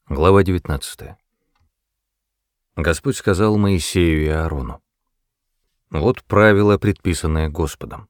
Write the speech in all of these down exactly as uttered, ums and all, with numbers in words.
Глава девятнадцатая. Господь сказал Моисею и Аарону: «Вот правило, предписанное Господом.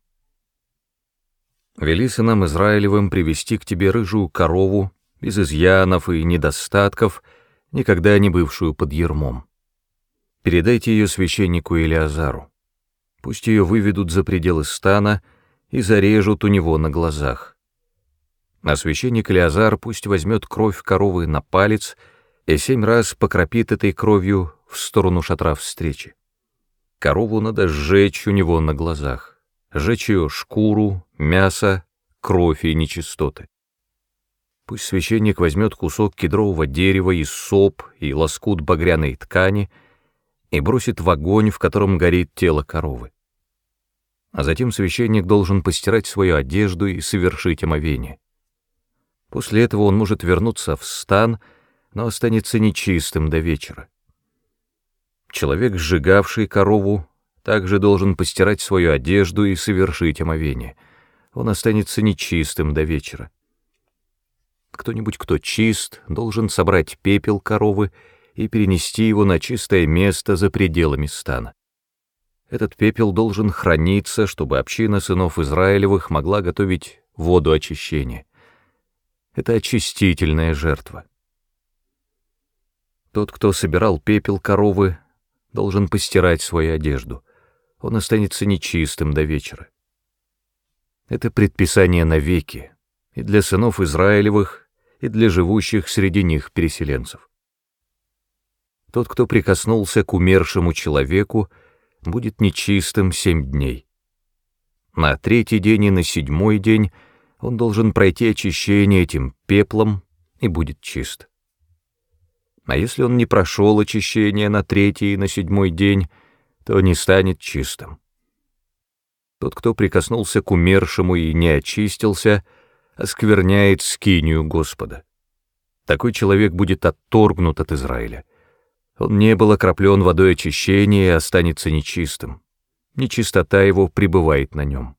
Вели сынам Израилевым привести к тебе рыжую корову, без изъянов и недостатков, никогда не бывшую под ярмом. Передайте ее священнику Элиазару. Пусть ее выведут за пределы стана и зарежут у него на глазах. А священник Элиазар пусть возьмет кровь коровы на палец и семь раз покропит этой кровью в сторону шатра встречи. Корову надо сжечь у него на глазах, сжечь ее шкуру, мясо, кровь и нечистоты. Пусть священник возьмет кусок кедрового дерева и соп и лоскут багряной ткани и бросит в огонь, в котором горит тело коровы. А затем священник должен постирать свою одежду и совершить омовение. После этого он может вернуться в стан, но останется нечистым до вечера. Человек, сжигавший корову, также должен постирать свою одежду и совершить омовение. Он останется нечистым до вечера. Кто-нибудь, кто чист, должен собрать пепел коровы и перенести его на чистое место за пределами стана. Этот пепел должен храниться, чтобы община сынов Израилевых могла готовить воду очищения. Это очистительная жертва. Тот, кто собирал пепел коровы, должен постирать свою одежду. Он останется нечистым до вечера. Это предписание навеки и для сынов Израилевых, и для живущих среди них переселенцев. Тот, кто прикоснулся к умершему человеку, будет нечистым семь дней. На третий день и на седьмой день он должен пройти очищение этим пеплом и будет чист. А если он не прошел очищение на третий и на седьмой день, то не станет чистым. Тот, кто прикоснулся к умершему и не очистился, оскверняет скинию Господа. Такой человек будет отторгнут от Израиля. Он не был окроплен водой очищения и останется нечистым. Нечистота его пребывает на нем.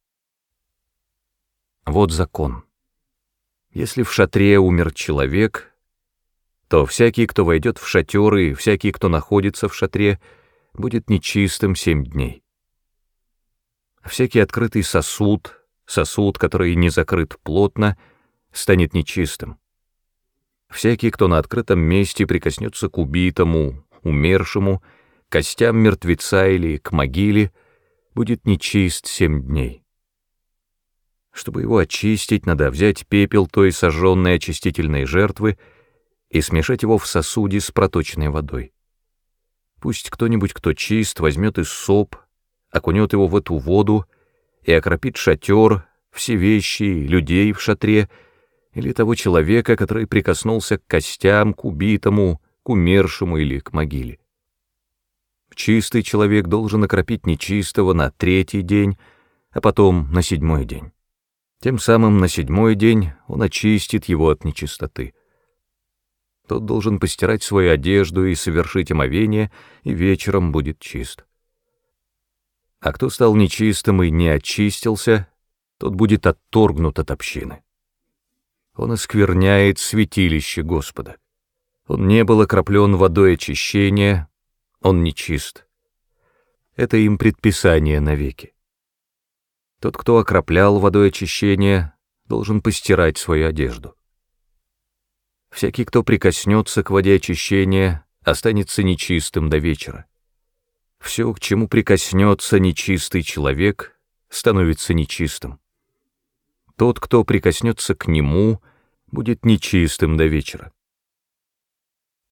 Вот закон. Если в шатре умер человек, то всякий, кто войдет в шатер, и всякий, кто находится в шатре, будет нечистым семь дней. Всякий открытый сосуд, сосуд, который не закрыт плотно, станет нечистым. Всякий, кто на открытом месте прикоснется к убитому, умершему, костям мертвеца или к могиле, будет нечист семь дней. Чтобы его очистить, надо взять пепел той сожженной очистительной жертвы и смешать его в сосуде с проточной водой. Пусть кто-нибудь, кто чист, возьмет иссоп, окунет его в эту воду и окропит шатер, все вещи, людей в шатре, или того человека, который прикоснулся к костям, к убитому, к умершему или к могиле. Чистый человек должен окропить нечистого на третий день, а потом на седьмой день. Тем самым на седьмой день он очистит его от нечистоты. Тот должен постирать свою одежду и совершить омовение, и вечером будет чист. А кто стал нечистым и не очистился, тот будет отторгнут от общины. Он оскверняет святилище Господа. Он не был окроплен водой очищения, он нечист. Это им предписание навеки. Тот, кто окроплял водой очищения, должен постирать свою одежду. Всякий, кто прикоснется к воде очищения, останется нечистым до вечера. Все, к чему прикоснется нечистый человек, становится нечистым. Тот, кто прикоснется к нему, будет нечистым до вечера.